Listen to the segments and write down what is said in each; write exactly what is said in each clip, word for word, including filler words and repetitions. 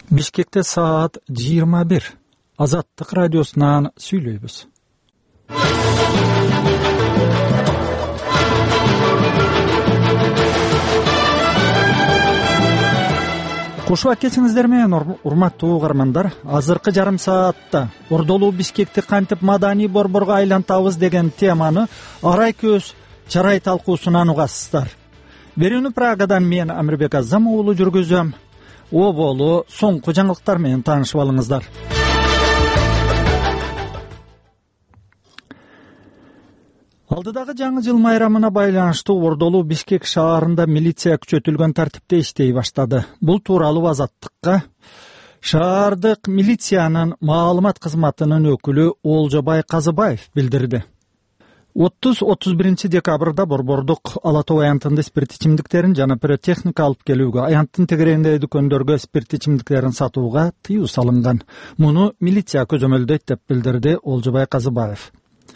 Бишкекте саат жыйырма бир. Азаттык радиосунан сүйлөйбүз. Кушуп кетиңиздер менен, урматтуу угармандар. Азыркы жарым саатта Ордолуу Бишкекти кантип маданий борборго айлантабыз деген теманы арай көз чарай талкуусунан угасыздар. Берүүнү Прагадан мен Амирбек Азам уулу жүргүзөм. О болу соңку жаңылыктар менен таанышып алыңыздар. Алдыдагы жаңы жыл майрамына байланыштуу Ордолуу Бишкек шаарында милиция күчөтүлгөн тартипте иштей баштады. Бул тууралуу Азаттыкка шаардык милициянын маалымат кызматынын өкүлү Олжобай Казыбаев билдирди. отуз отуз биринчи декабрда борбордук Ала Тоо аянтында спирт ичимдиктерин жана пиротехника алып келүүгө, аянттын тегерегиндеги дүкөндөргө спирт ичимдиктерин сатууга тыюу салынган. Муну милиция көзөмөлдөйт деп билдирди Олжобай Казыбаев.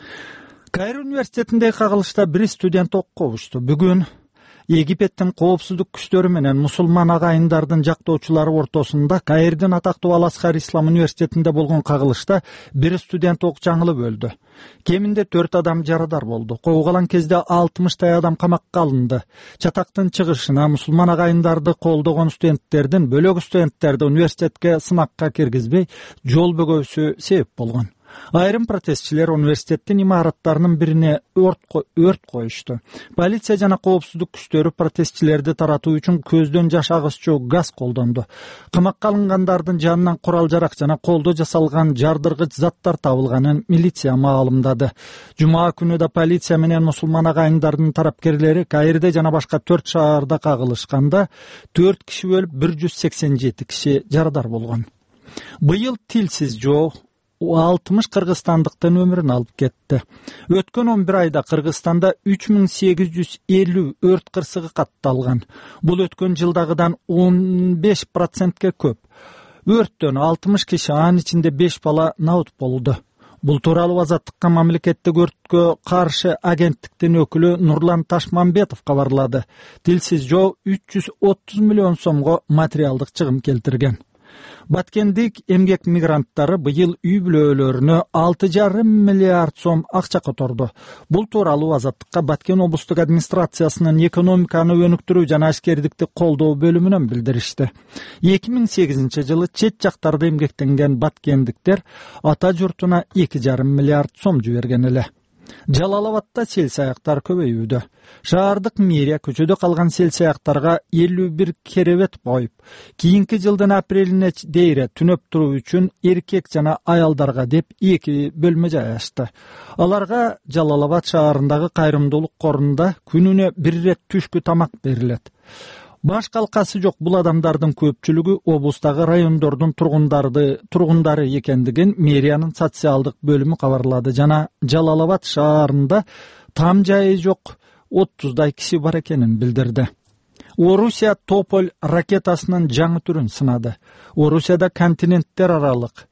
Кайры университетиндеги кагылышта бир студент окко ушту. Бүгүн Египеттин коопсуздук күчтөрү менен мусулман агайындардын жактоочулары ортосунда Кайрдын атактуу Ал-Азхар Ислам университетинде болгон кагылышта бир студент ок жаңылып өлдү. Кеминде төрт адам жарадар болду. Куугалан кезде алтымыштай адам камакка алынды. Чатактын чыгышына мусулман агайындарды колдогон студенттердин бөлөк студенттерди университетке сынакка киргизбей жол бөгөөсү себеп болгон. Айрым протестчилер университеттин имараттарынын бирине өрт коюшту. Полиция жана коопсуздук күчтөрү протестчилерди таратуу үчүн көздөн жаш агызчу газ колдонду. Камакка алынгандардын жанынан курал-жарак жана колдо жасалган жардыргыч заттар табылганын милиция маалымдады. Жума күнү да полиция менен мусулман агайындардын тарапкерлери Кайрде жана башка төрт шаарда кагылышканда төрт киши өлүп, бир жүз сексен жети киши жарадар болгон. Быйыл тилсиз жоо алтымыш кыргызстандыктын өмүрүн алып кетти. Өткөн он бир айда Кыргызстанда үч миң сегиз жүз элүү өрт кырсыгы катталган. Бул өткөн жылдагыдан он беш процентке көп. Өрттөн алтымыш киши, анын ичинде беш бала набут болду. Бул тууралуу Азаттыкка мамлекеттик өрткө каршы агенттиктин өкүлү Нурлан Ташмамбетов кабарлады. Тилсиз жоо үч жүз отуз миллион сомго материалдык чыгым келтирген. Баткендик эмгек мигранттары быйыл үй бүлөлөрүнө алты жарым миллиард сом акча которду. Бул тууралуу Азаттыкка Баткен облустук администрациясынын экономиканы өнүктүрүү жана ашкердикти колдоо бөлүмүнөн билдиришти. эки миң сегизинчи жылы чет жактарда эмгектенген баткендиктер ата журтуна эки жарым миллиард сом жиберген эле. Жалал-Абадта сел саяктар көбөйүүдө. Шаардык мэрия көчөдө калган сел саяктарга элүү бир керебет коюп, кийинки жылдын апрелине дейре түнөп туруу үчүн эркек жана аялдарга деп эки бөлмө жай ачты. Аларга Жалал-Абад шаарындагы кайрымдуулук корунда күнүнө бир ирет түшкү тамак берилет. Баш калкасы жок бул адамдардын көпчүлүгү облустагы райондордун тургундары тургундары экендигин мэриянын социалдык бөлүмү кабарлады жана Жалал-Абад шаарында там жайы жок отуздай киши бар экенин билдирди. Орусия Тополь ракетасынын жаңы түрүн сынады. Орусияда континенттер аралык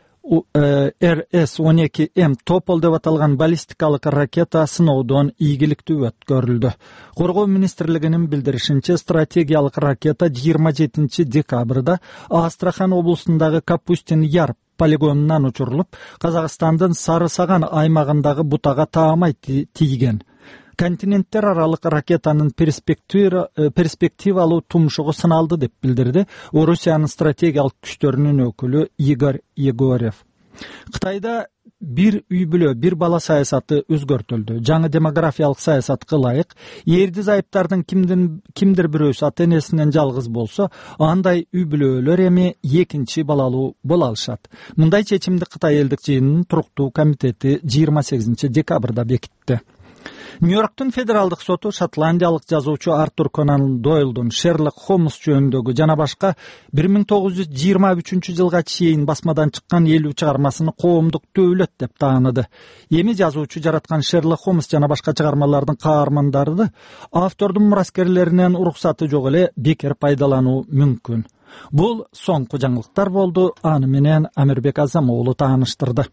эр эс он эки эм Тополь деп аталган баллистикалык ракета сыноодон ийгиликтүү өткөрүлдү. Коргоо министрлигинин билдиришинче, стратегиялык ракета жыйырма жетинчи декабрда Астрахан облусундагы Капустин Яр полигонунан учурулуп, Казакстандын Сары Саган аймагындагы бутага таамай тийген. Континенттер аралык ракетанын перспективалуу тумшугу сыналды деп билдирди Орусиянын стратегиялык күчтөрүнүн өкүлү Игорь Егорев. Кытайда бир үй бүлө, бир бала саясаты өзгөртүлдү. Жаңы демографиялык саясатка ылайык, эрди зайыптардын кимдир бирөөсү ата-энесинен жалгыз болсо, андай үй бүлөлөр эми экинчи балалуу боло алышат. Мындай чечимди Кытай элдик жыйынынын туруктуу комитети жыйырма сегизинчи декабрда бекитти. Нью-Йорктун федералдык соту шотландиялык жазуучу Артур Конан Дойлдун Шерлок Холмс жөнүндөгү жана башка бир миң тогуз жүз жыйырма үчүнчү жылга чейин басмадан чыккан элүү чыгармасын коомдук дөвлөт деп тааныды. Эми жазуучу жараткан Шерлок Холмс жана башка чыгармалардын каармандары автордун мураскерлеринен уруксаты жок эле бекер пайдалануу мүмкүн. Бул соңку жаңылыктар болду. Аны менен Амирбек Азам уулу тааныштырды.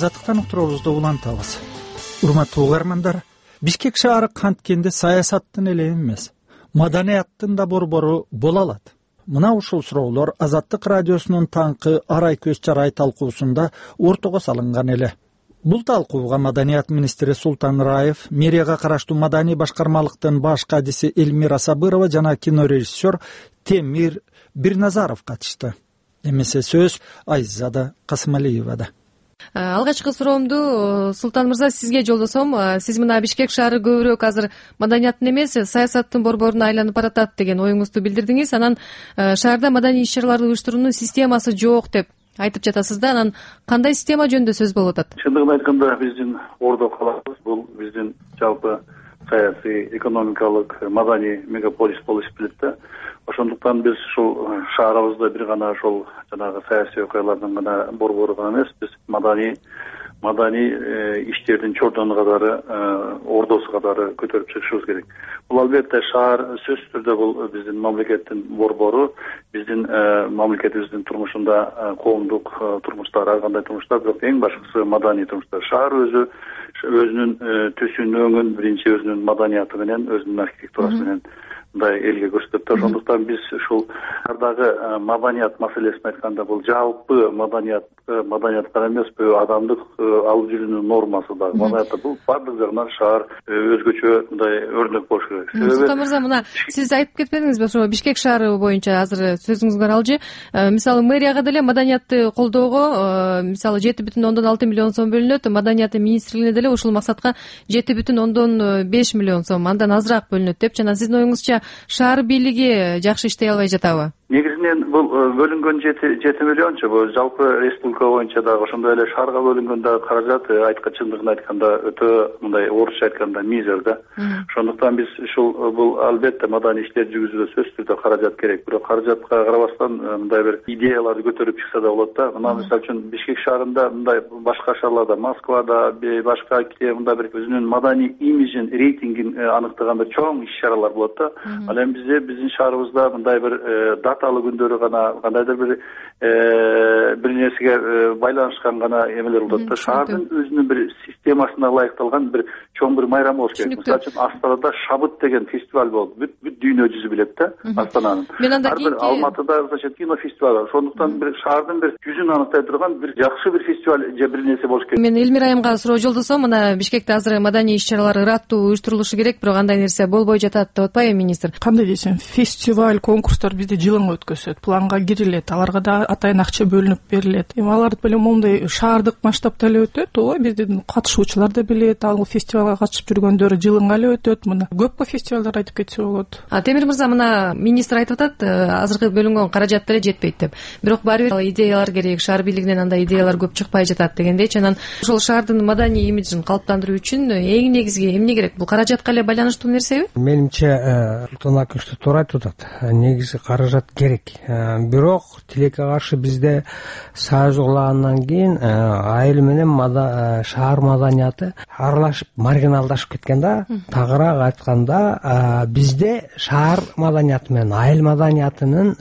азаттыктан уктуруубузду улантабыз. Урматтуу угармандар, Бишкек шаары канткенде саясаттын эле эмес, маданияттын да борбору боло алат. Мына ушул суроолор Азаттык радиосунун таңкы арай көз чарай талкуусунда ортого салынган эле. Бул талкууга Маданият министри Султан Раев, мэрияга караштуу маданий башкармалыктын баш кадиси Эльмира Сабырова жана кинорежиссер Темир Бирназаров катышты. Эмесе сөз Айзада Касымалиевада. Алгачкы суроомду Султан мырза сизге жолдосом. Сиз мына Бишкек шаары көбүрөөк азыр маданияттын эмес, саясаттын борборуна айланып баратат деген оюңузду билдирдиңиз. Анан шаарда маданий иш-чараларды уюштуруунун системасы жок деп айтып жатасыз да. Анан кандай система жөнүндө сөз болуп атат? Чындыгын айтканда биздин Ордо калабыз бул биздин жалпы саясий, экономикалык, маданий мегаполис болуп эсептелет да. Ошондуктан биз ушул шаарыбызда бир гана ошол жанагы саясий окуялардын гана борбору гана эмес, биз маданий маданий иштердин чордону катары, ордосу катары көтөрүп чыгышыбыз керек. Бул албетте шаар сөзсүз түрдө бул биздин мамлекеттин борбору, биздин мамлекетибиздин турмушунда коомдук турмуштар, ар кандай турмуштар, бирок эң башкысы маданий турмуштар. Шаар өзү өзүнүн түсүн, өңүн биринчи өзүнүн маданияты менен, өзүнүн архитектурасы менен мындай элге көрсөтөт да. Ошондуктан биз ушул шаардагы маданият маселесин айтканда бул жалпы маданият маданиятка эмеспи, адамдык алып жүрүүнүн нормасы да. Маданиятта бул бардык жагынан шаар өзгөчө мындай өрнөк болуш керек. Султан мырза, мына сиз айтып кетпедиңизби, ошо Бишкек шаары боюнча азыр сөзүңүзгө аралжы. Мисалы мэрияга деле маданиятты колдоого мисалы жети бүтүн ондон алты миллион сом бөлүнөт, маданият министрлигине деле ушул максатка жети бүтүн ондон беш миллион сом, андан азыраак бөлүнөт деп. Жана сиздин оюңузча шаар бийлиги жакшы иштей албай жатабы? Негизинен бул бөлүнгөн жети миллиончу бул жалпы республика боюнча дагы ошондой эле шаарга бөлүнгөн дагы каражат айткан чындыгын айтканда өтө мындай орусча айтканда мизер да. Ошондуктан биз ушул бул албетте маданий иштер жүргүзүүдө сөзсүз түрдө каражат керек. Бирок каражатка карабастан мындай бир идеяларды көтөрүп чыкса да болот да. Мына мисалы үчүн Бишкек шаарында мындай башка шаарларда, Москвада, башка мындай бир өзүнүн маданий имиджин, рейтингин аныктаган бир чоң иш-чаралар болот да. Ал эми бизде биздин шаарыбызда мындай бир даталуу күндөрү гана, кандайдыр бир бир нерсеге байланышкан гана эмелер болот да. Шаардын өзүнүн бир системасына ылайыкталган бир чоң бир майрам болуш керек. Мисалы үчүн Астанада Шабыт деген фестиваль болду. Бүт бүт дүйнө жүзү билет да Астананын. Ар бир Алматыда значит кино фестиваль бар. Ошондуктан бир шаардын бир жүзүн аныктай турган бир жакшы бир фестиваль же бир нерсе болуш керек. Мен Эльмира айымга суроо жолдосом. Мына Бишкекте азыр маданий иш-чаралар ыраттуу уюштурулушу керек, бирок андай нерсе болбой жатат деп атпайбы министр? Кандай десем, фестиваль, конкурстар бизде жылыңга өткөзөт, планга кирилет, аларга да атайын акча бөлүнүп берилет. Эми аларды беле моундай шаардык масштабта эле өтөт, ооба, биздин катышуучулар да билет, ал фестивалга катышып жүргөндөр жылыңга эле өтөт. Мына көпкө фестивалдар айтып кетсе болот. А Темир мырза, мына министр айтып атат, азыркы бөлүнгөн каражат деле жетпейт деп. Бирок баары бир идеялар керек, шаар бийлигинен андай идеялар көп чыкпай жатат дегендейчи. Анан ошол шаардын маданий имиджин калыптандыруу үчүн эң негизги эмне керек? Бул каражатка эле байланыштуу нерсеби? Менимче Султан акыш туура айтып атат. Негизи каражат керек. Бирок тилекке каршы бизде союз кулагандан кийин айыл менен шаар маданияты аралашып маргиналдашып кеткен да. Тагыраак айтканда бизде шаар маданияты менен айыл маданиятынын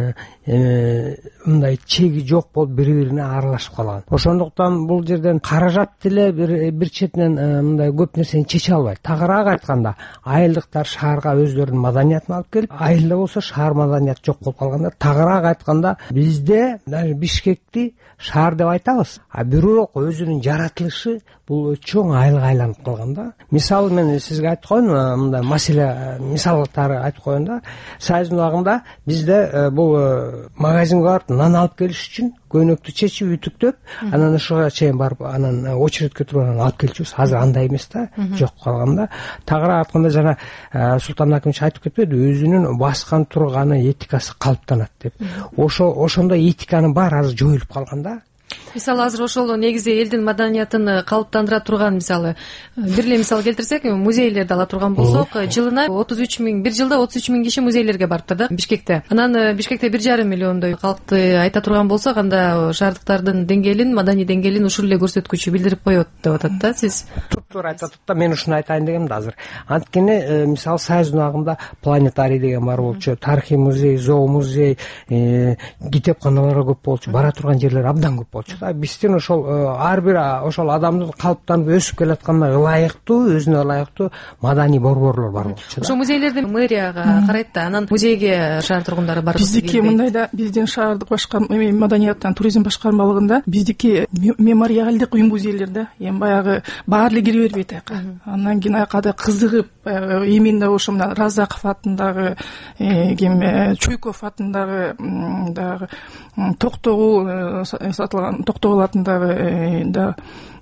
мындай чеги жок болуп бири-бирине аралашып калган. Ошондуктан бул жерден каражат деле бир четинен мындай көп нерсени чече албайт. Тагыраак айтканда айылдыктар шаарга өздөрүнүн маданиятын алып келип, айылда болсо шаар маданияты жок болуп калганда, тагыраак айтканда бизде даже Бишкекти шаар деп айтабыз, а бирок өзүнүн жаратылышы бул чоң айылга айланып калган да. Мисалы мен сизге айтып коеюн, мындай маселе мисалдары айтып коеюн да. Союздун убагында бизде бул магазинге барып нан алып келиш үчүн көйнөктү чечип, ütүктөп, анан ошого чейин барып, анан очередке туруп анан алып келчүбүз. Азыр андай эмес да, жок калганда. Тагыраак айтканда жана Султан акимович айтып кетпеди, өзүнүн баскан турганы этикасы калыптанат деп. Ошо ошондой этиканын баары азыр жоюлуп калган да. Мисалы азыр ошол негизи элдин маданиятын калыптандыра турган, мисалы бир эле мисал келтирсек, музейлерди ала турган болсок, жылына отуз үч миң, бир жылда отуз үч миң киши музейлерге барыптыр да Бишкекте. Анан Бишкекте бир жарым миллиондой калкты айта турган болсок, анда шаардыктардын деңгээлин, маданий деңгээлин ушул эле көрсөткүчү билдирип коет деп атат да. Сиз туура айтып атат да. Мен ушуну айтайын дегем да азыр. Анткени мисалы Союздун убагында планетарий деген бар болчу, тарыхый музей, зоомузей, китепканалар көп болчу, бара турган жерлер абдан көп болчу. болчу да. Биздин ошол ар бир ошол адамдын калыптанып өсүп келатканына ылайыктуу, өзүнө ылайыктуу маданий борборлор бар болчу да. Ошо музейлерди мэрияга карайт да, анан музейге шаар тургундары барып биздики мындай да, биздин шаардык башкарма маданияттан туризм башкармалыгында биздики мемориалдык үй музейлер да, эми баягы баары эле кире бербейт аяка. Андан кийин аякада кызыгып именно ошо мына Разаков атындагы, ким Чуйков атындагы дагы Токтогул сатылган Токтогул атындагы да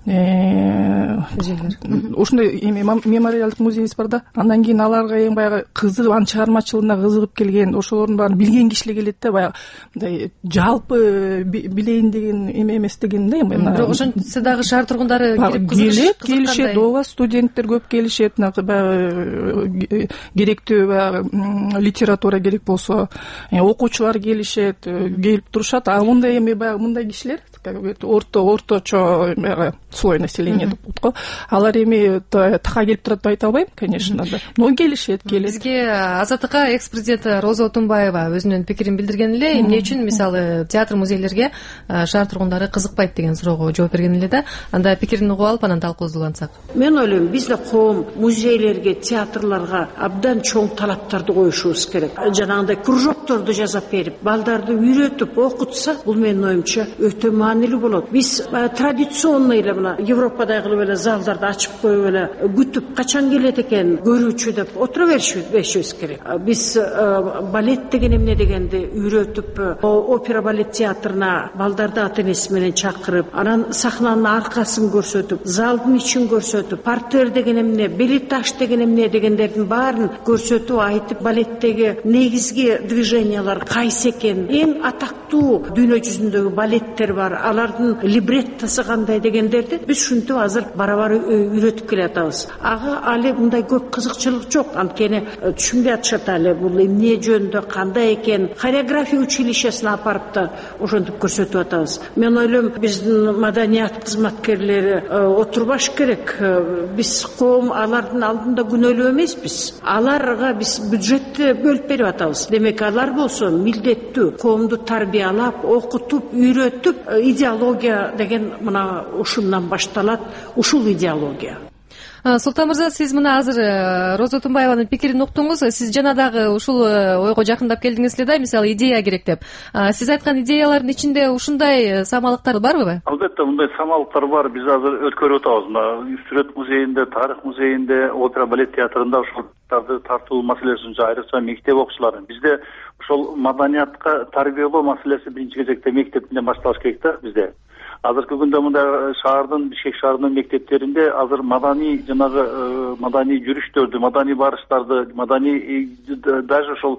ушундай эми мемориалдык музейибиз бар да. Андан кийин аларга эң баягы кызыгып, анын чыгармачылыгына кызыгып келген, ошолордун баарын билген кишилер келет да, баягы мындай жалпы билейин деген эме эмес деген да. Бирок ошентсе дагы шаар тургундары кирип келет, келишет, ооба, студенттер көп келишет, баягы керектүү баягы литература керек болсо окуучулар келишет, келип турушат. А мындай эми баягы мындай кишилер орто орточо баягы слой населения деп коет го, алар эми така келип турат деп айта албайм, конечно да, но келишет, келет. Бизге Азаттыкка экс президент Роза Отунбаева өзүнүн пикирин билдирген эле. Эмне үчүн мисалы театр музейлерге шаар тургундары кызыкпайт деген суроого жооп берген эле да. Анда пикирин угуп алып анан талкуубузду улантсак. Мен ойлойм, биз да коом музейлерге, театрларга абдан чоң талаптарды коюшубуз керек. Жанагындай кружокторду жасап берип, балдарды үйрөтүп, окутса, бул менин оюмча өтө маанилүү болот. Биз традиционный эле мына Европадай кылып эле залдарды ачып коюп эле күтүп, качан келет экен көрүүчү деп отура беришибиз керек. Биз балет деген эмне дегенди үйрөтүп, опера балет театрына балдарды ата энеси менен чакырып, анан сахнанын аркасын көрсөтүп, залдын ичин көрсөтүп, партер деген эмне, белитаж деген эмне дегендердин баарын көрсөтүп, айтып, балеттеги негизги движениялар кайсы экен, эң атактуу дүйнө жүзүндөгү балеттер бар, алардын либреттосы кандай дегендерди биз ушинтип азыр бара-бара үйрөтүп келатабыз. Ага али мындай көп кызыкчылык жок, анткени түшүнбөй атышат али бул эмне жөнүндө, кандай экен. Хореография училищесине апарып да ошентип көрсөтүп атабыз. Мен ойлойм, биздин маданият кызматкерлери отурбаш керек. Биз коом алардын алдында күнөөлүү эмеспиз. Аларга биз бюджетти бөлүп берип атабыз. Демек алар болсо милдеттүү коомду тарбиялап, окутуп, үйрөтүп, идеология деген мына ушундан башталат, ушул идеология. Султан мырза, сиз мына азыр Роза Отунбаеванын пикирин уктуңуз. Сиз жана дагы ушул ойго жакындап келдиңиз эле да, мисалы идея керек деп. Сиз айткан идеялардын ичинде ушундай самалыктар барбы? Албетте, мындай самалыктар бар. Биз азыр өткөрүп атабыз. Мына Сүрөт музейинде, Тарых музейинде, опера балет театрында ошоларды тартуу маселеси боюнча айрыкча мектеп окуучулары. Бизде ошол маданиятка тарбиялоо маселеси биринчи кезекте мектептен башталыш керек да бизде. Азыркы күндө мындай шаардын, Бишкек шаарынын мектептеринде азыр маданий жанагы маданий жүрүштөрдү, маданий барыштарды, маданий даже ошол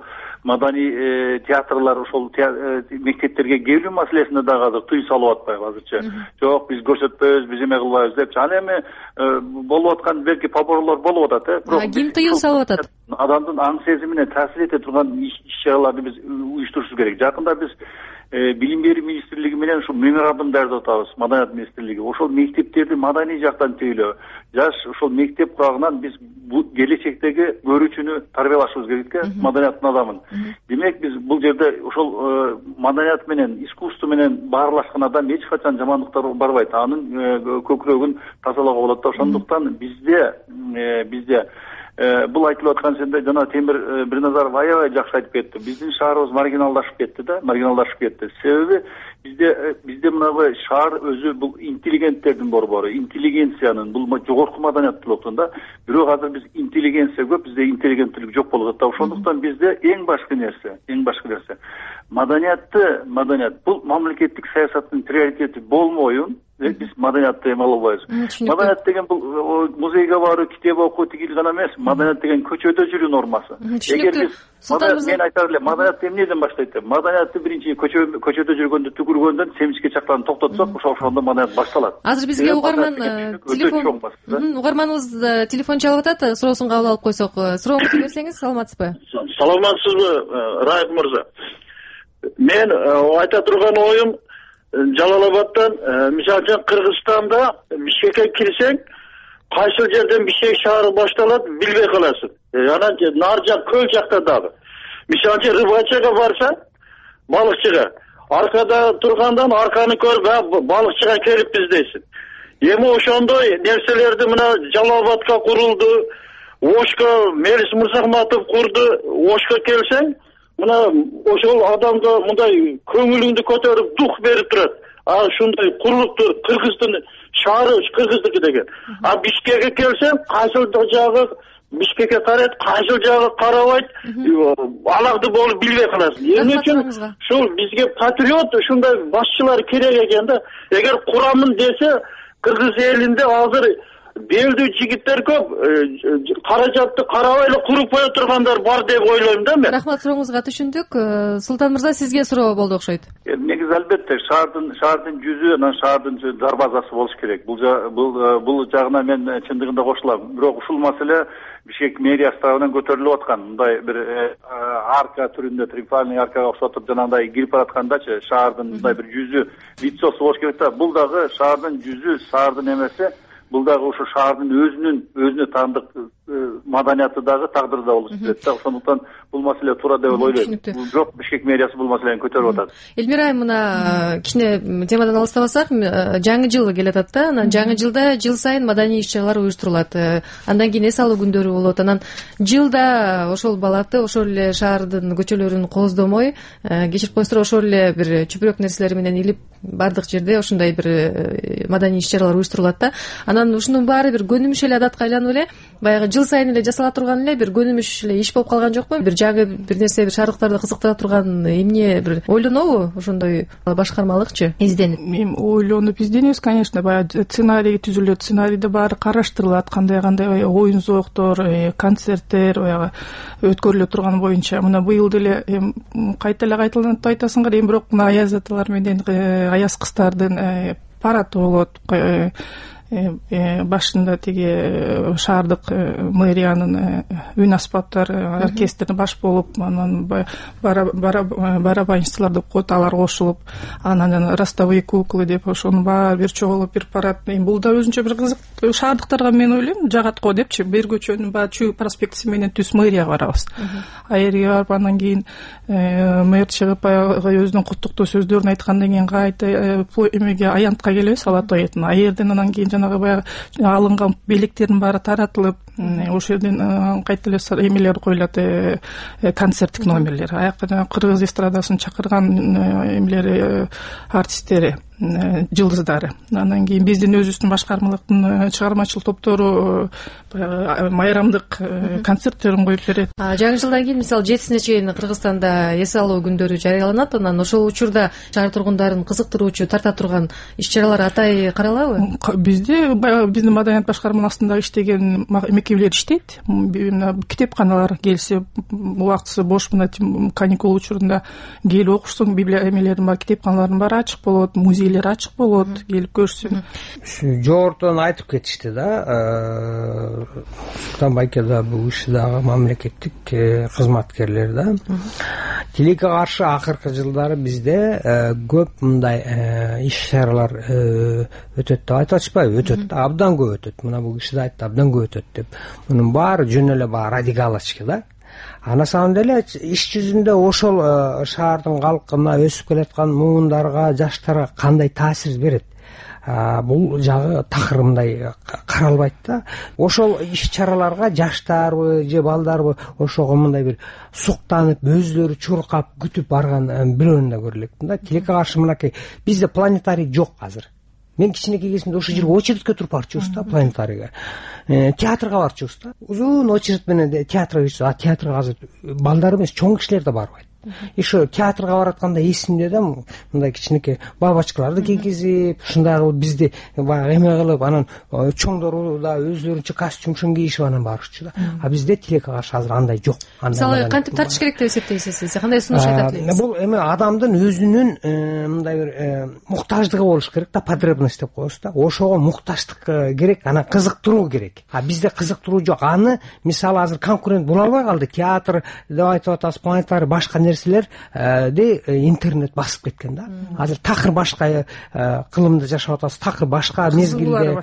маданий театрлар ошол мектептерге келүү маселесине дагы азыр тыюу салып атпайбы азырчы. Жок, биз көрсөтпөйбүз, биз эме кылбайбыз депчи. Ал эми болуп аткан белки поборлор болуп атат, э. Бирок ким тыюу салып атат? Адамдын аң сезимине таасир эте турган иш-чараларды биз уюштурушубуз керек. Жакында биз Билим берүү министрлиги менен ушул меморандум даярдап атабыз, маданият министрлиги. Ошол мектептерди маданий жактан тейлөө, жаш ошол мектеп курагынан биз бул келечектеги көрүүчүнү тарбиялашыбыз керек э, маданияттын адамын. Демек биз бул жерде ошол маданият менен, искусство менен баарлашкан адам эч качан жамандыктар барбайт. Анын көкүрөгүн тазалоого болот да. Ошондуктан бизде бизде бул айтылып аткан сенде жана Темир Бирназаров аябай жакшы айтып кетти. Биздин шаарыбыз маргиналдашып кетти да, маргиналдашып кетти. Себеби бизде бизде мынагы шаар өзү бул интеллигенттердин борбору, интеллигенциянын, бул жогорку маданияттуулуктун да. Бирок азыр биз интеллигенция көп, бизде интеллигенттүүлүк жок болуп атат. Ошондуктан бизде эң башкы нерсе, эң башкы нерсе маданиятты, маданият бул мамлекеттик саясаттын приоритети болмоюн биз маданиятты эме ала албайбыз. Маданият деген бул музейге баруу, китеп окуу тигил гана эмес, маданият деген көчөдө жүрүү нормасы. Эгер биз мен айтар элем, маданиятты эмнеден баштайт деп? Маданиятты биринчи көчөдө жүргөндө, түкүргөндөн семичке чакларын токтотсок, ошол ошондо маданият башталат. Азыр бизге угарман телефон угарманыбыз телефон чалып атат, суроосун кабыл алып койсок. Сурооңузду берсеңиз, саламатсызбы? Саламатсызбы, Раев мырза? Мен айта турган оюм, Жалалабадтан, мисалы үчүн Кыргызстанда Бишкекке кирсең, кайсы жерден Бишкек шаары башталат, билбей каласың. Анан нар жак, көл жакта дагы. Мисалы үчүн Рыбачага барса, балыкчыга, аркада тургандан арканы көрүп балыкчыга келиппиз дейсиң. Эми ошондой нерселерди мына Жалал Абадка курулду, Ошко Мелис Мырзахматов курду, Ошко келсең, мына ошол адамга мындай көңүлүңдү көтөрүп дух берип турат. А ушундай курлукту Кыргыздын шаары Кыргыздыкы деген. А Бишкекке келсең, кайсыл жагы Бишкекке карайт, кайсыл жагы карабайт, аларды болуп билбей каласың. Эмне үчүн ушул бизге патриот ушундай башчылар керек экен да. Эгер курамын десе, Кыргыз элинде азыр белдүү жигиттер көп, каражатты карабай эле куруп кое тургандар бар деп ойлойм да мен. Рахмат, сурооңузга түшүндүк. Султан мырза, сизге суроо болду окшойт. Негизи албетте шаардын шаардын жүзү, анан шаардын дарбазасы болуш керек. Бул бул бул жагына мен чындыгында кошулам. Бирок ушул маселе Бишкек мэриясы тарабынан көтөрүлүп аткан. Мындай бир арка түрүндө, триумфальный аркага окшотуп жанагындай кирип бараткандачы шаардын мындай бир жүзү, лицосу болуш керек да. Бул дагы шаардын жүзү, шаардын эмеси, бул дагы ушу шаардын өзүнүн өзүнө таандык маданияты дагы тагдыры да болуш керек да. Ошондуктан бул маселе туура деп ойлойм. Бирок Бишкек мэриясы бул маселени көтөрүп атат. Элмира айым, мына кичине темадан алыстабасак, жаңы жыл келатат да. Анан жаңы жылда жыл сайын маданий иш-чаралар уюштурулат. Андан кийин эс алуу күндөрү болот. Анан жылда ошол балаты, ошол эле шаардын көчөлөрүн кооздомой, кечирип коесуздар, ошол эле бир чүпүрөк нерселер менен илип бардык жерде ошондой бир маданий иш-чаралар уюштурулат да. Анан ушунун баары бир көнүмүш эле адатка айланып эле, баягы жыл сайын эле жасала турган эле бир көнүмүш эле иш болуп калган жокпу? Бир жаңы бир нерсе, бир шаардыктарды кызыктыра турган эмне бир ойлонобу ошондой башкармалыкчы изденип? Эми ойлонуп изденебиз, конечно, баягы сценарий түзүлөт, сценарийде баары караштырылат, кандай кандай оюн зооктор, концерттер баягы өткөрүлө турган боюнча. Мына быйыл деле кайта эле кайталанып айтасыңар, эми бирок мына аяз аталар менен аяз кыздардын парады болот. Башында тиги шаардык мэриянын үн аспаптар оркестрин баш болуп, анан барабанщиклар деп коет, алар кошулуп, анан ростовые куклы деп ошонун баары бир чогулуп бир парад. Бул да өзүнчө бир кызык. Шаардыктарга мен ойлойм, жагат го депчи, бир көчөнүн баары Чүй проспектиси менен түз мэрияга барабыз. Аерге барып, анан кийин мэр чыгып баягы өзүнүн куттуктоо сөздөрүн айткандан кийин кайта эмеге аянтка келебиз, ала тоетуна. Аерден анан кийин баягы алынган белектердин баары таратылып, ошол жерден кайта эле эмелер коюлат, концерттик номерлер. Аякка кыргыз эстрадасынын чакырган эмелери, артисттери, жылдыздары. Анан кийин биздин өзүбүздүн башкармалыктын чыгармачыл топтору баягы майрамдык концерттерин коюп берет. Жаңы жылдан кийин, мисалы, жетисине чейин Кыргызстанда эс алуу күндөрү жарыяланат. Анан ошол учурда шаар тургундарын кызыктыруучу, тарта турган иш-чаралар атай каралабы? Бизде баягы биздин маданият башкармалыгында иштеген мекемелер иштейт. Китепканалар келсе, убактысы бош, мына каникул учурунда келип окушсун, библия эмелердин бар, китепканалардын баары ачык болот, музейлер ачык болот, келип көрсүн. Жогортон айтып кетишти да, Султан байке да бул иши дагы мамлекеттик кызматкерлер да. Тилекке каршы акыркы жылдары бизде көп мындай иш-чаралар өтөт деп айтып атышпайбы? Өтөт, абдан көп өтөт. Мына бул киши да айтты, абдан көп өтөт деп. Мунун баары жөн эле баары радикалочка да. А на самом деле иш жүзүндө ошол шаардын калкына, өсүп келаткан муундарга, жаштарга кандай таасир берет? Бул жагы такыр мындай каралбайт да. Ошол иш-чараларга жаштарбы же балдарбы ошого мындай бир суктанып, өздөрү чуркап күтүп барган бирөөнү да көрө элекмин да. Тилекке каршы мынакей бизде планетарий жок азыр. Мен кичинекей кезимде ошол жерге очередке туруп барып жүрүбүз да, планетарийге. Театрга барып жүрүбүз да. Узун очередь менен театрга жүрүбүз. А театрга азыр балдар эмес, чоң кишилер да барбайт. Ишо театрга баратканда эсимде да, мындай кичинекей бабачкаларды кийгизип, ушундай кылып бизди баягы эме кылып, анан чоңдору да өзлөрүнчө костюм кийишип анан барышчу да. А бизде тилекке каршы азыр андай жок. Мисалы, кантип тартыш керек деп эсептейсиз сиз? Кандай сунуш айтат элеңиз? Бул эме адамдын өзүнүн мындай бир муктаждыгы болуш керек да, потребность деп коебуз да. Ошого мукташтык керек, анан кызыктыруу керек. А бизде кызыктыруу жок. Аны мисалы азыр конкурент боло албай калды. Театр деп айтып атабыз, планетарий, башка нерселерди интернет басып кеткен да. Азыр такыр башка кылымда жашап атабыз, такыр башка мезгилде.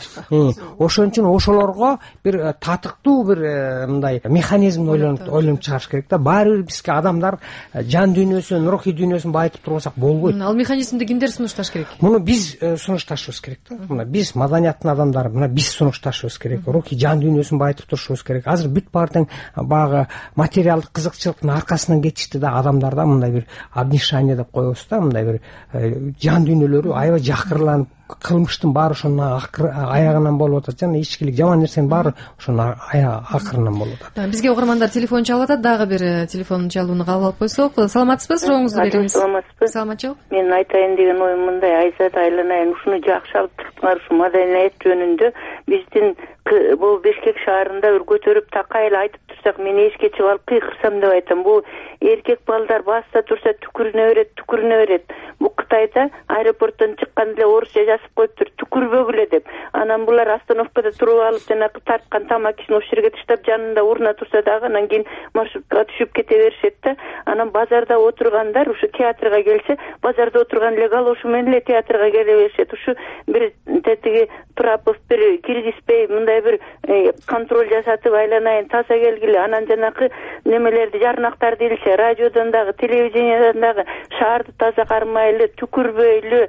Ошон үчүн ошолорго бир татыктуу бир мындай механизмди ойлонуп ойлонуп чыгарыш керек да. Баары бир бизге адамдар жан дүйнөсүн, рухий дүйнөсүн байытып турсак болбойт. Ал механизмди кимдер сунушташ керек? Муну биз сунушташыбыз керек да. Мына биз маданияттын адамдары, мына биз сунушташыбыз керек. Рухий жан дүйнөсүн байытып турушубуз керек. Азыр бүт баары тең баягы материалдык кызыкчылыктын аркасынан кетишти да, адамдарда мындай бир обнишание деп коебуз да, мындай бир жан дүйнөлөрү аябай жакырланып, кылмыштын баары ошонун аягынан болуп атат, жана ичкилик, жаман нерсенин баары ошонун акырынан болуп атат. Бизге угармандар телефон чалып атат, дагы бир телефон чалууну кабыл алып койсок. Саламатсызбы? Сурооңузду бериңиз. Саламатсызбы? Саламатчылык. Мен айтайын деген оюм мындай: Айзада айланайын, ушуну жакшы алып туруптуңар, ушу маданият жөнүндө биздин бул Бишкек шаарында бир көтөрүп такай эле айтып турсак, мен эшикке чыгып алып кыйкырсам деп айтам. Бул эркек балдар баста турса түкүрүнө берет, түкүрүнө берет. Бул Кытайда аэропорттон чыкканда эле орусча жазып коюптур, түкүрбөгүлө деп. Анан булар остановкада туруп алып, жанагы тарткан тамакысын ошол жерге таштап, жанында урна турса дагы, анан кийин маршруткага түшүп кете беришет да. Анан базарда отургандар ушу театрга келсе, базарда отурган легал ушу менен эле театрга келе беришет. Ушу бир тетиги Турапов бир киргизбей, мындай бир контроль жасатып, айланайын таза келгиле. Анан жанагы немелерди, жарнактарды илсе, радиодон дагы, телевидениядон дагы шаарды таза кармайлы, түкүрбөйлү,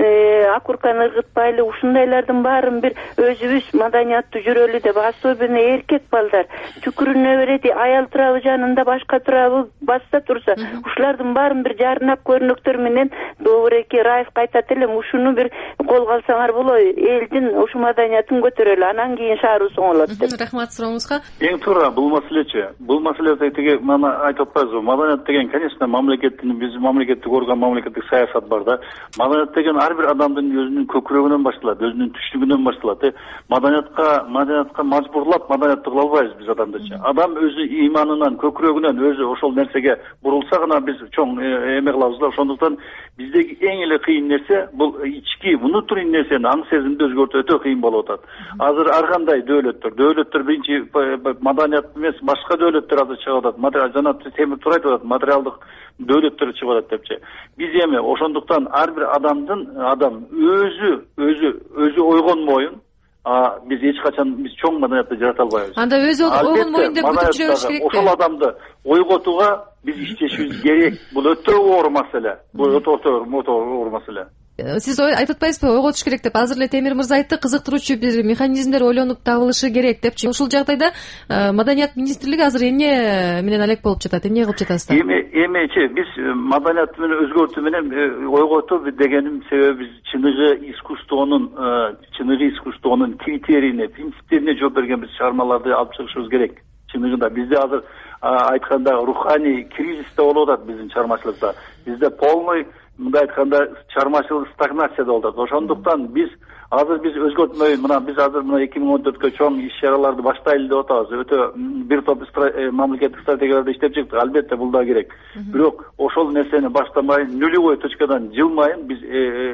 окурканы ыргытпайлы, ушундайлардын баарын бир өзүбүз маданияттуу жүрөлү деп, особенно эркек балдар түкүрүнө берет, аял турабы жанында, башка турабы басса турса, ушулардын баарын бир жарнап көрнөктөр менен Добуреке Раевка айтат элем, ушуну бир колго алсаңар болот, элдин ушу маданиятын көтөрөлү, анан кийин шаарыбыз оңолот деп. Рахмат сурооңузга. Эң туура бул маселечи. Бул маселеде тиги мана айтып атпайбызбы? Маданият деген, конечно, мамлекеттин, биз мамлекеттик орган, мамлекеттик саясат бар да. Маданият деген ар бир адамдын өзүнүн көкүрөгүнөн башталат, өзүнүн түштүгүнөн башталат. Маданиятка, маданиятка мажбурлап маданиятты кыла албайбыз биз адамдыча. Адам өзү иманынан, көкүрөгүнөн өзү ошол нерсеге бурулса гана биз чоң эме кылабыз да. Ошондуктан биздеги эң эле кыйын нерсе бул ички, внутренний нерсени, аң сезимди өзгөртүү өтө кыйын болуп атат. Азыр ар кандай дөөлөттөр, дөөлөттөр биринчи маданият эмес, башка дөөлөттөр азыр чыгып атат. Материал жана Темир Тура айтып атат, материалдык дөөлөттөр чыгып атат депчи. Биз эми ошондуктан ар бир адамдын адам өзү өзү өзү ойгон моюн, а биз эч качан биз чоң маданиятты жарата албайбыз. Анда өзү ойгон моюн деп күтүп жүрө бериш керек. Ошол адамды ойготууга биз иштешибиз керек. Бул өтө оор маселе. Бул өтө оор маселе. Сиз айтып атпайсызбы, ойготуш керек деп? Азыр эле Темир мырза айтты, кызыктыруучу бир механизмдер ойлонуп табылышы керек депчи. Ушул жагдайда Маданият министрлиги азыр эмне менен алек болуп жатат? Эмне кылып жатасыздар? Эми эмечи биз маданият менен өзгөртүү менен ойготуу дегеним себеби биз чыныгы искусствонун чыныгы искусствонун критерийине, принциптерине жооп берген биз чыгармаларды алып чыгышыбыз керек. Чыныгында бизде азыр айтканда руханий кризис да болуп атат биздин чыгармачылыкта. Бизде полный мындай айтканда чыгармачылык стагнацияда болуп атат. Ошондуктан биз азыр биз өзгөртмөй, мына биз азыр мына эки миң он төрткө чоң иш-чараларды баштайлы деп атабыз. Өтө бир топ мамлекеттик стратегияларды иштеп чыктык. Албетте бул да керек. Бирок ошол нерсени баштамай, нулевой точкадан жылмайын биз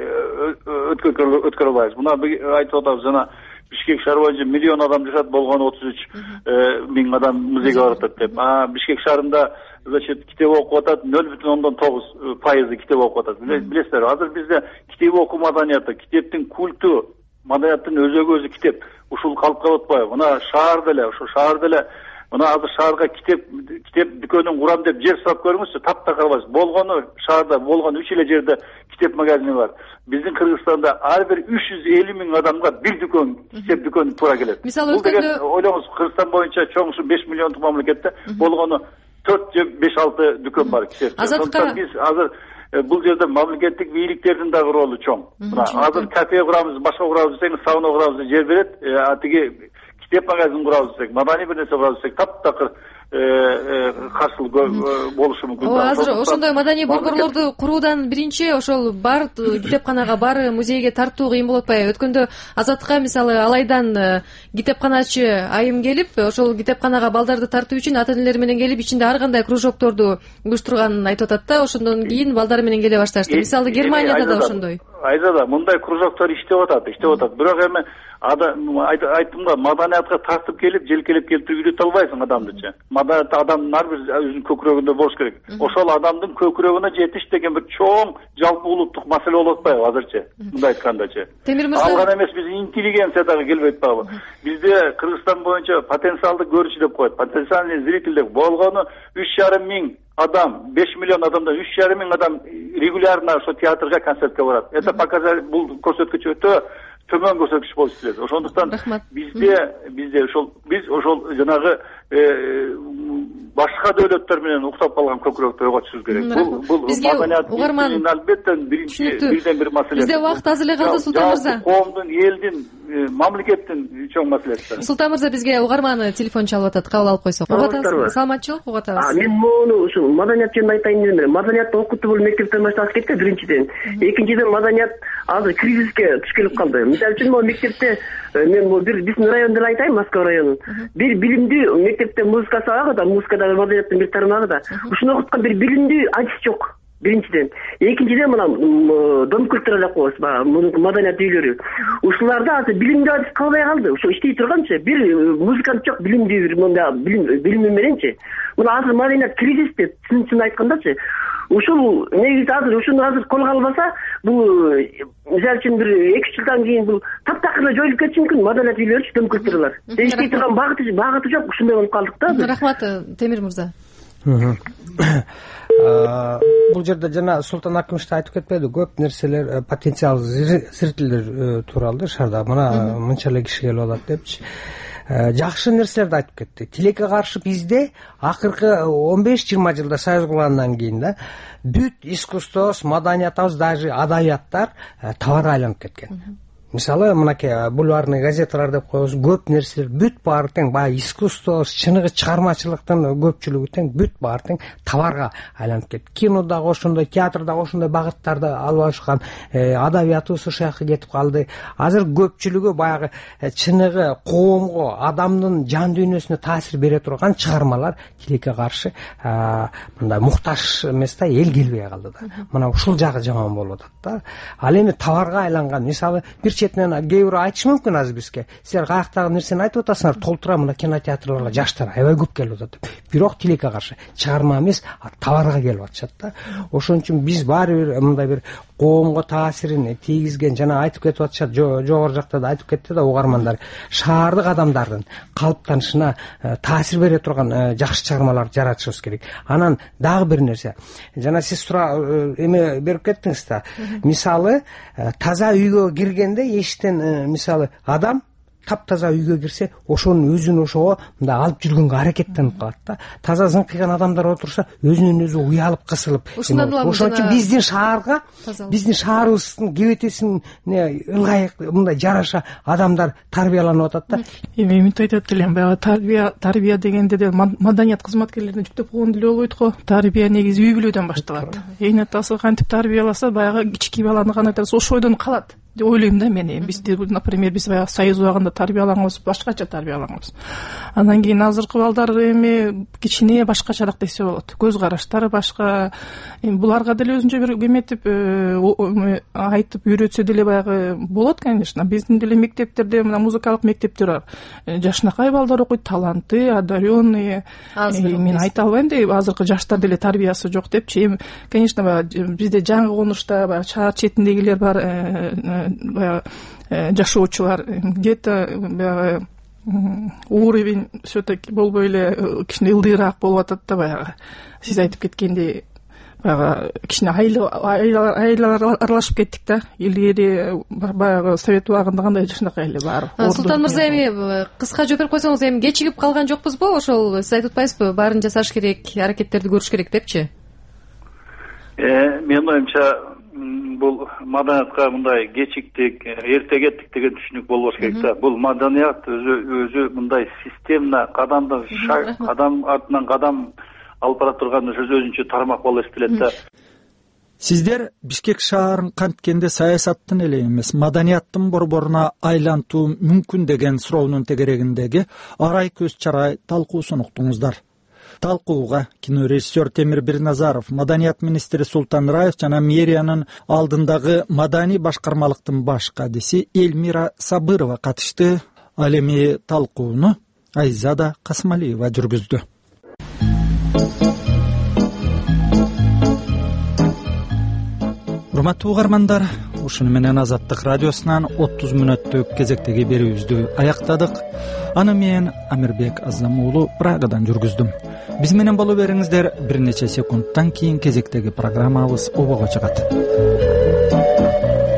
өткөрө албайбыз. Мына айтып атабыз, жана Бишкек шаары боюнча миллион адам жашат, болгону отуз үч миң адам музейге барып атат деп. А Бишкек шаарында значит китеп окуп атат нөл бүтүн ондон тогуз пайызы китеп окуп атат. Билесиздер, азыр бизде китеп окуу маданияты, китептин культу, маданияттын өзөгү өзү китеп. Ушул калып калып атпайбы? Мына шаарда эле, ошо шаарда эле мына азыр шаарга китеп китеп дүкөнүн курам деп жер сурап көрүңүзчү, таптакыр албайсыз. Болгону шаарда, болгону үч эле жерде китеп магазини бар. Биздин Кыргызстанда ар бир үч жүз элүү миң адамга бир дүкөн, китеп дүкөнү туура келет. Мисалы өткөндө ойлоңуз, Кыргызстан боюнча чоң ушу беш миллиондук мамлекетте болгону төрт же беш алты дүкөн бар китеп. Ошондуктан биз азыр бул жерде мамлекеттик бийликтердин дагы ролу чоң. Мына азыр кафе курабыз, башка курабыз десең, сауна курабыз, жер берет, атиги китеп магазин курабыз десек, маданий бир нерсе курабыз десек, таптакыр каршылык болушу мүмкүн. Ооба, азыр ошондой маданий борборлорду куруудан биринчи ошол бар китепканага, бар музейге тартуу кыйын болуп атпайбы? Өткөндө Азаттыкка мисалы Алайдан китепканачы айым келип, ошол китепканага балдарды тартуу үчүн ата-энелери менен келип, ичинде ар кандай кружокторду уюштурганын айтып атат да. Ошондон кийин балдары менен келе башташты. Мисалы Германияда да ошондой. Айзада, мындай кружоктор иштеп атат, иштеп атат. Бирок эми айттым го, маданиятка тартып келип, желкелеп келип үйрөтө албайсың адамдычы. Маданият адамдын ар бир өзүнүн көкүрөгүндө болуш керек. Ошол адамдын көкүрөгүнө жетиш деген бир чоң жалпы улуттук маселе болуп атпайбы азырчы? Мындай айткандачы. Темир мырза, ал гана эмес, биз интеллигенция дагы келбей атпайбы? Бизде Кыргызстан боюнча потенциалды көрүүчү деп коет. Потенциальный зритель деп болгону үч жарым миң адам, беш миллион адамдан үч жарым миң адам регулярно ошо театрга, концертке барат. Это показали, бул көрсөткүч өтө төмөн көрсөткүч болуп келет. Ошондуктан бизде бизде ошол биз ошол жанагы башка дөөлөттөр менен уктап калган көкүрөктү ойготушубуз керек. Бул бул маданият албетте биринчи бирден бир маселе. Бизде убакыт аз эле калды, Султан мырза. Коомдун, элдин, мамлекеттин чоң маселеси. Султан мырза, бизге угарман телефон чалып атат, кабыл алып койсок. Угатасызбы? Саламатчылык, угатабыз. Мен мону ушу маданият жөнүндө айтайын дедим. Маданиятты окутуу бул мектептен башталып кетти, биринчиден. Экинчиден, маданият азыр кризиске туш келип калды. Мисалы үчүн, могу мектепте мен могу бир биздин райондо айтайын, Москва районун. Бир билимдүү мектепте музыка сабагы да, музыкадагы маданияттын бир тармагы да. Ушуну окуткан бир билимдүү адис жок. Биринчиден. Экинчиден, мына дом культура деп коебуз, баягы маданият үйлөрү. Ушуларда азыр билимдүү адис калбай калды. Ошо иштей турганчы, бир музыкант жок, билимдүү бир мындай билими мененчи. Мына азыр маданият кризис деп чын айткандачы. Ушул негизи азыр ушуну азыр колго албаса, бул мисалы үчүн бир эки үч жылдан кийин бул таптакырла жоюлуп кетиши мүмкүн, маданият үйлөрү, дом культуралар. Иштей турган багыты багыты жок, ушундай болуп калдык да. Рахмат, Темир мырза. Бул жерде жана Султан Акимович айтып кетпеди, көп нерселер, потенциал зрительдер тууралуу шаарда мына мынча эле киши келип алат депчи. Жакшы нерселерди айтып кетти. Тилекке каршы бизде акыркы он беш жыйырма жылда союз кылгандан кийин да бүт искусствобуз, маданиятыбыз, даже адабияттар товарга айланып кеткен. Мисалы, мынакей бульварный газеталар деп коебуз, көп нерселер бүт баары тең, баягы искусство, чыныгы чыгармачылыктын көпчүлүгү тең, бүт баары тең товарга айланып кетти. Кинодагы ошондой, театрдагы ошондой багыттарды алып алышкан, адабиятыбыз ошол жака кетип калды. Азыр көпчүлүгү баягы чыныгы коомго, адамдын жан дүйнөсүнө таасир бере турган чыгармалар тилекке каршы мындай муктаж эмес да, эл келбей калды да. Мына ушул жагы жаман болуп атат да. Ал эми товарга айланган, мисалы, бир четинен кээ бирөө айтышы мүмкүн азыр бизге. Силер каяктагы нерсени айтып атасыңар, толтура мына кинотеатрларга жаштар аябай көп келип атат. Бирок тилекке каршы чыгарма эмес, товарга келип атышат да. Ошон үчүн биз баары бир мындай бир коомго таасирин тийгизген, жана айтып кетип атышат, жогору жакта да айтып кетти да угармандар, шаардык адамдардын калыптанышына таасир бере турган жакшы чыгармалар жаратышыбыз керек. Анан дагы бир нерсе, жана сиз тура эме берип кеттиңиз да. Мисалы, таза үйгө киргенде эшиктен мисалы адам таптаза үйгө кирсе, ошонун өзүн ошого мындай алып жүргөнгө аракеттенип калат да. Таза зыңкыйган адамдар отурса, өзүнөн өзү уялып кысылып. Ошон үчүн биздин шаарга, биздин шаарыбыздын кебетесине ылайык мындай жараша адамдар тарбияланып атат да. Эми мынтип айтып элем, баягы тарбия, тарбия дегенде де маданият кызматкерлерине жүктөп койгон деле болбойт го. Тарбия негизи үй бүлөдөн башталат. Эң атасы кантип тарбияласа, баягы кички баланы гана айтат, ошол ойдон калат. Ойлойм да мен, бизде, например, биз баягы союз убагында тарбияланганбыз, башкача тарбияланганбыз. Андан кийин азыркы балдар эми кичине башкачараак десе болот. Көз караштары башка. Эми буларга деле өзүнчө бир эметип айтып үйрөтсө деле баягы болот, конечно. Биздин деле мектептерде мына музыкалык мектептер бар. Жашынакай балдар окуйт, талантты, одаренные. Мен айта албайм деп, азыркы жаштар деле тарбиясы жок депчи. Эми, конечно, бизде жаңы конушта баягы шаар четиндегилер бар, баягы жашоочулар, где-то баягы уровень все-таки болбой эле кичине ылдыйраак болуп атат да баягы. Сиз айтып кеткендей, баягы кичине айлар аралашып кеттик да. Илгери баягы совет убагында кандай жашынакай эле бар. Султан мырза, эми кыска жооп берип койсоңуз, эми кечигип калган жокпузбу? Ошол сиз айтып атпайсызбы, баарын жасаш керек, аракеттерди көрүш керек депчи? Э, мен оюмча бул маданиятка мындай кечиктик, эрте кеттик деген түшүнүк болбош керек да. Бул маданият өзү өзү мындай системна кадамдан кадам артынан кадам алып бара турган өзүнчө тармак болуп эстелет да. Сиздер Бишкек шаарын канткенде саясаттын эле эмес, маданияттын борборуна айлантуу мүмкүн деген суроонун тегерегиндеги арай көз чарай талкуусун уктуңуздар. талкууга кинорежиссер Темир Бирназаров, маданият министри Султан Раев жана мэриянын алдындагы маданий башкармалыктын баш кадиси Эльмира Сабырова катышты. Ал эми талкууну Айзада Касмалиева жүргүздү. Урматтуу угармандар, ушуну менен Азаттык радиосунан отуз мүнөттүк кезектеги берүүбүздү аяктадык. Аны мен Амирбек Азам уулу Прагадан жүргүздүм. Биз менен боло бериңиздер, бир нече секундтан кийин кезектеги программабыз обого чыгат.